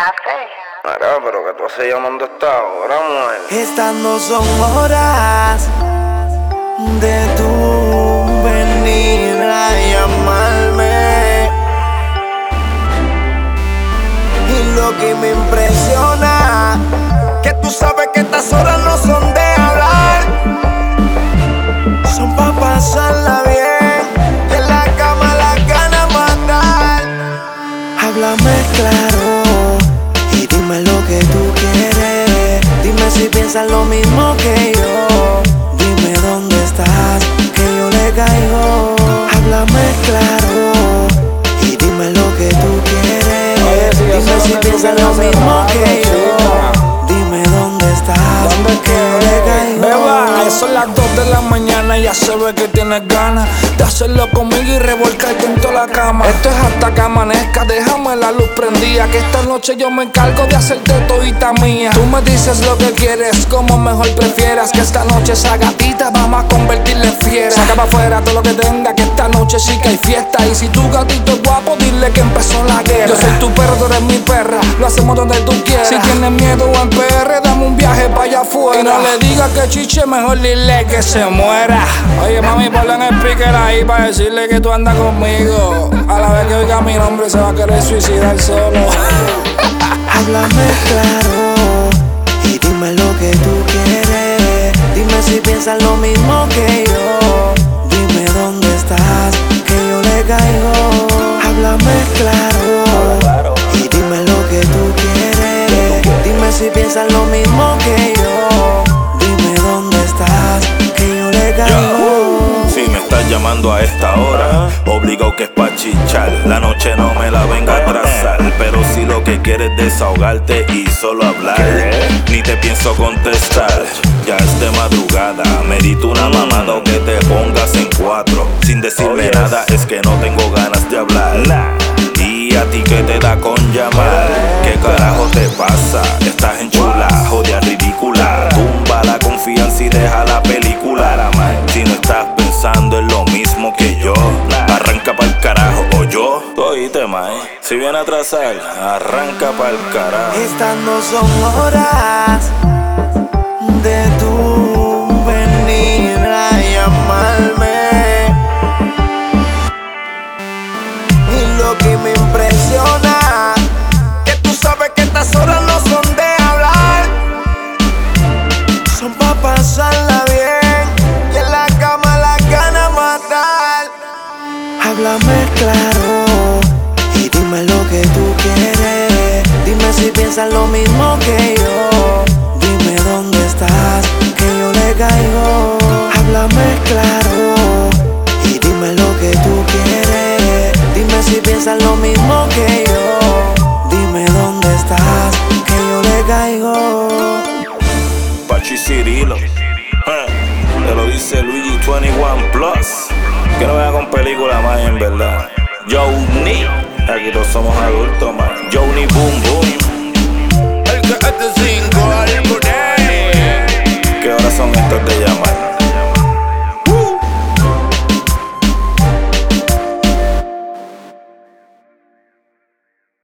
Mira, pero que tú haces llamando a esta hora, mujer. Estas no son horas de tu venir a llamarme. Y lo que me impresiona, que tú sabes que estas horas no son de hablar, son pa' pasarla bien, y en la cama las ganas matar. Háblame claro y dime lo que tú quieres. Dime si piensas lo mismo que yo. Dime dónde estás, que yo le caigo. Háblame claro y dime lo que tú quieres. Dime si piensas lo mismo que yo. Dime dónde estás, que yo le caigo. Beba, son las 2 de la mañana y ya se ve que tienes ganas de hacerlo conmigo y revolcarte en toda la cama. Esto es hasta que amanezca, déjame la luz prendida, que esta noche yo me encargo de hacerte todita mía. Tú me dices lo que quieres, como mejor prefieras, que esta noche esa gatita vamos a convertirla en fiera. Saca pa' afuera todo lo que tenga, que esta noche sí que hay fiesta. Y si tu gatito es guapo, dile que empezó la guerra. Yo soy tu perro, tú eres mi perra, lo hacemos donde tú quieras. Si tienes miedo en PR, dame un viaje pa' allá afuera. Y no le digas que chiche, mejor dile que se muera. Oye mami, ponle en el speaker ahí pa' decirle que tú andas conmigo. A la vez que oiga mi nombre se va a querer suicidar solo. Háblame claro y dime lo que tú quieres. Dime si piensas lo mismo que yo. Dime dónde estás, que yo le caigo. Háblame claro y dime lo que tú quieres. Dime si piensas lo mismo que yo. Dime dónde estás, que yo le caigo. Si me estás llamando a esta hora, obligado que es pa' chichar. La noche no me la venga a atrasar, pero si lo que quieres es desahogarte y solo hablar, ni te pienso contestar. Ya es de madrugada, medito una mamada o que te pongas en cuatro. Sin decirme nada, es que no tengo ganas de hablar. Y a ti que te da con llamar, ¿qué carajo te pasa? Estás enchula, jodida ridícula. Tumba la confianza y deja la película. Si no estás pensando en lo mismo que yo, arranca pa'l carajo. O yo, tú oíste, mae. Si viene a atrasar, arranca pa'l carajo. Estas no son horas de tu venir a llamarme. Y lo que me impresiona, que tú sabes que estas horas no son de hablar, son pa' pasarla bien, y en la cama las ganas matar. Háblame claro y dime lo que tú quieres. Dime si piensas lo mismo que yo. Dime dónde estás, que yo le caigo. Háblame claro y dime lo que tú quieres. Dime si piensas lo mismo que yo. Dime dónde estás, que yo le caigo. Pachi Cirilo, te lo dice Luigi 21 Plus. Que no vea con película más en verdad. Johnny, aquí todos somos adultos, man. Johnny